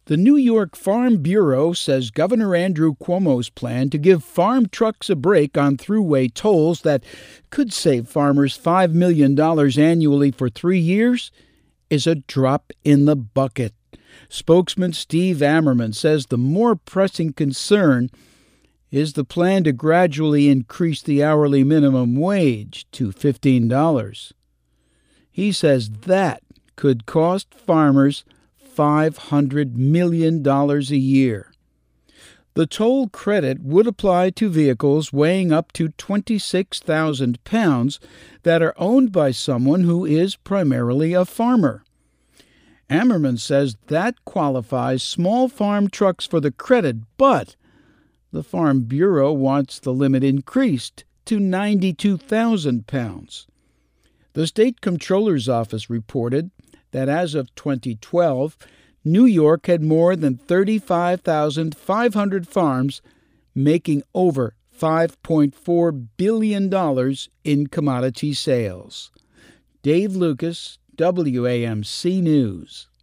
The New York Farm Bureau says Governor Andrew Cuomo's plan to give farm trucks a break on thruway tolls that could save farmers $5 million annually for 3 years is a drop in the bucket. Spokesman Steve Ammerman says the more pressing concern is the plan to gradually increase the hourly minimum wage to $15. He says that could cost farmers $500 million a year. The toll credit would apply to vehicles weighing up to 26,000 pounds that are owned by someone who is primarily a farmer. Ammerman says that qualifies small farm trucks for the credit, but the Farm Bureau wants the limit increased to 92,000 pounds. The state comptroller's office reported that as of 2012, New York had more than 35,500 farms making over $5.4 billion in commodity sales. Dave Lucas, WAMC News.